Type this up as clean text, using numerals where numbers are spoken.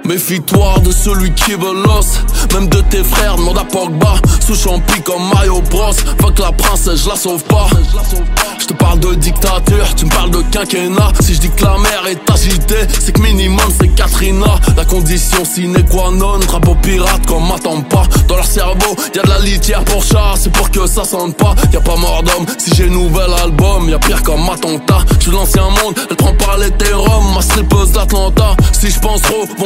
Méfie-toi de celui qui veut l'os. Même de tes frères, demande à Pogba. Sous champi comme Mario Bros. Fuck la princesse, je la sauve pas. Je te parle de dictature, tu me parles de quinquennat. Si je dis que la mer est agitée, c'est que minimum c'est Katrina. La condition sine qua non, drapeau pirate comme m'attend pas. Dans leur cerveau, y'a de la litière pour chat, c'est pour que ça sente pas. Y'a pas mort d'homme, si j'ai nouvel album, y'a pire comme Matanta. Je suis l'ancien monde, elle prend par l'hétérum, ma slippeuse d'Atlanta. Si je pense trop,